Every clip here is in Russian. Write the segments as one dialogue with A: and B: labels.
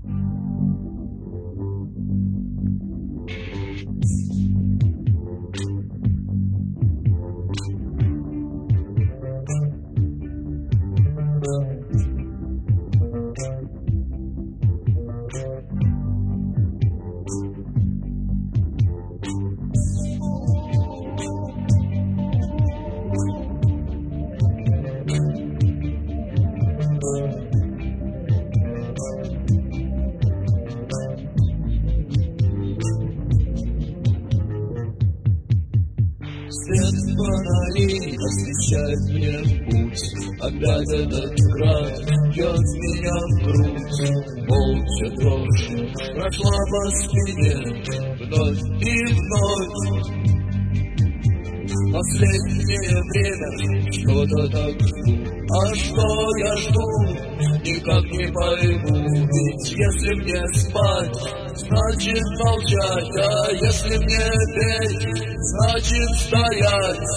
A: Свет фонарей освещает мне путь. Опять этот град бьет меня в грудь. Молча дрожь прошла по спине вновь и вновь. Последнее время что-то так жду. А что я жду, никак не пойму. Ведь если мне спать, значит молчать. А если мне петь, значит стоять.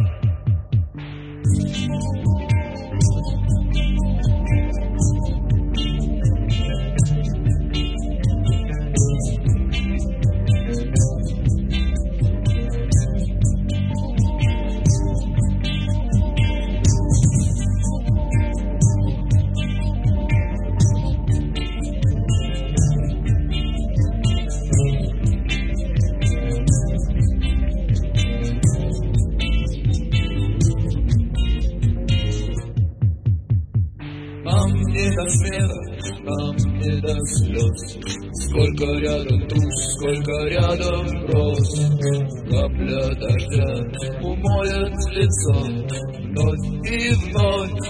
A: Нам не до смеха, нам не до слез. Сколько рядом душ, сколько рядом роз. Капля дождя умоет лицо вновь и вновь.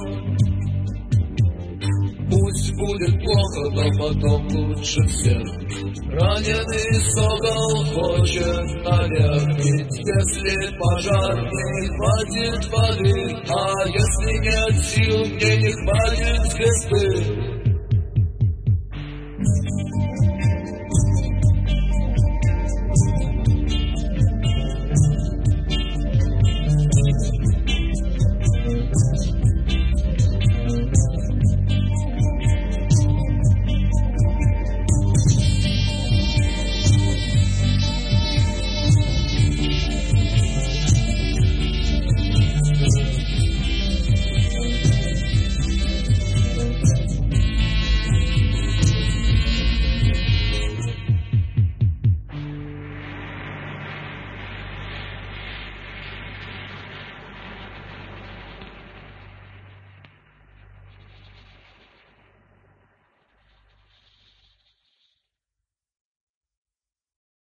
A: Пусть будет плохо, но потом лучше всех. Раненый сокол хочет наверх. Ведь если пожар, мне не хватит воды. А если нет сил, мне не хватит звезды.